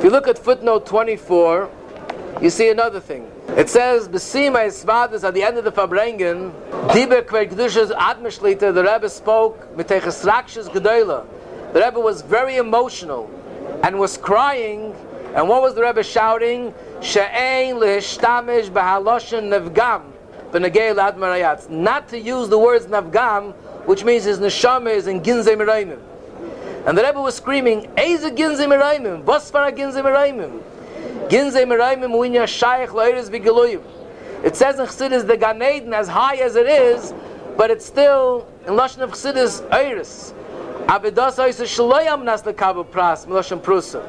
you look at footnote 24, you see another thing. It says, Besima Esvadas at the end of the Farbrengen, Diber Kver Kedushas Atmeshlita, the Rebbe spoke, Miteiches Rakshas Gedola. The Rebbe was very emotional and was crying. And what was the Rebbe shouting? She'ein lehishtamesh b'haloshen nevgam b'negei lad marayatz. Not to use the words nevgam, which means his neshama is in ginzei meraimim. And the Rebbe was screaming, Eze ginzei meraimim, was fara ginzei meraimim. Ginzei meraimim uinya shayach lo'eres v'geloyim. It says in Chassidus, the Gan Eden, as high as it is, but it's still, in Lashon of Chassidus, Eiris. Abedas ha'isa shaloyam nas lekabel pras, miloshen prusa.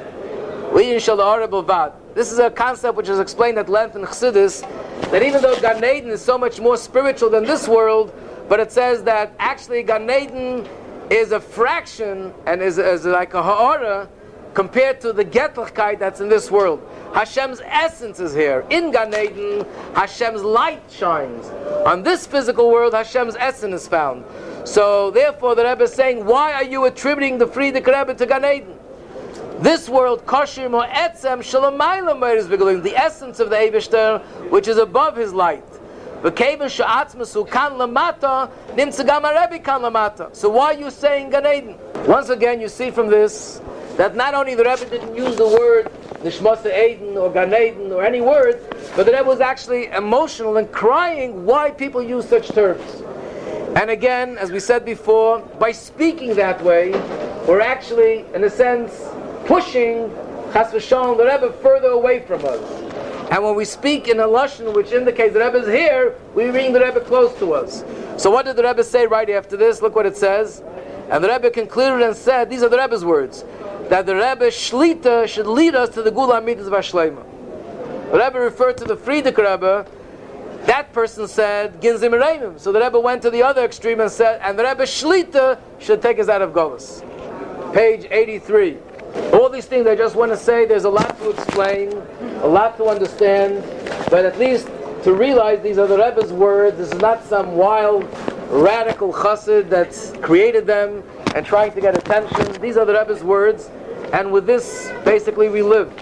This is a concept which is explained at length in Chassidus, that even though Gan Eden is so much more spiritual than this world, but it says that actually Gan Eden is a fraction and is like a ha'ara compared to the Getlachkeit that's in this world. Hashem's essence is here. In Gan Eden, Hashem's light shines. On this physical world, Hashem's essence is found. So therefore the Rebbe is saying, why are you attributing the Frierdiker Rebbe to Gan Eden? This world, Koshir Mo Etzem Shalomayla Meiris Begulim, the essence of the Eibishter, which is above his light. V'keiven she'atzmasu kan lamata, nimtza gam haRebbe kan lamata. So why are you saying Gan Eden? Once again, you see from this that not only the Rebbe didn't use the word Nishmasa Eden or Gan Eden or any word, but the Rebbe was actually emotional and crying why people use such terms. And again, as we said before, by speaking that way, we're actually, in a sense, pushing Chas v'Shalom, the Rebbe, further away from us. And when we speak in a lashon which indicates the Rebbe is here, we bring the Rebbe close to us. So what did the Rebbe say right after this? Look what it says. And the Rebbe concluded and said, these are the Rebbe's words, that the Rebbe Shlita should lead us to the Gula Amitis Vashleima. The Rebbe referred to the Frierdiker Rebbe. That person said, Ginzei Meraimim. So the Rebbe went to the other extreme and said, and the Rebbe Shlita should take us out of Golus. Page 83. All these things I just want to say, there's a lot to explain, a lot to understand, but at least to realize these are the Rebbe's words. This is not some wild, radical chassid that's created them and trying to get attention. These are the Rebbe's words, and with this, basically, we live.